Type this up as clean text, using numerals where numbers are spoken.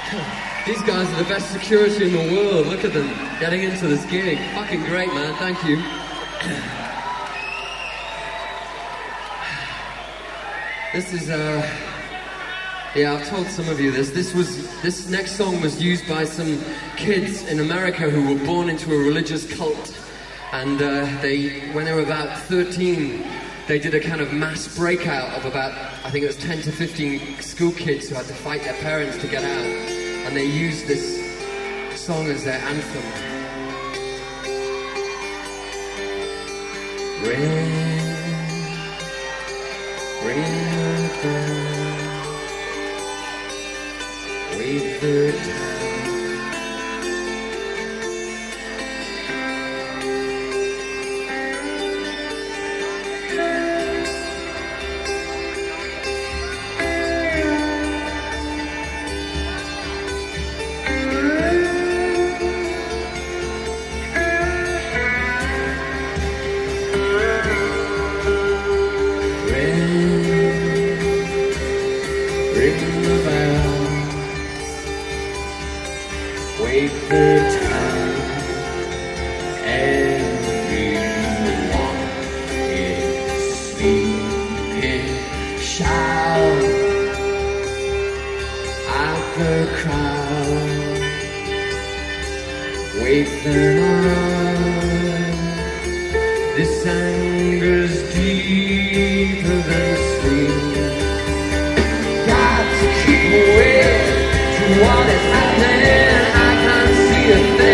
These guys are the best security in the world. Look at them getting into this gig. Fucking great, man. Thank you. This is, yeah, I've told some of you this. This next song was used by some kids in America who were born into a religious cult. And when they were about 13, they did a kind of mass breakout of about, I think it was 10 to 15 school kids who had to fight their parents to get out. And they used this song as their anthem. Ring the bell, wake the town. Wake the town, everyone is sleeping. Shout at the crowd, wake them up. This anger's deeper than sleep. Got to keep away from what is happening. I can't see a thing.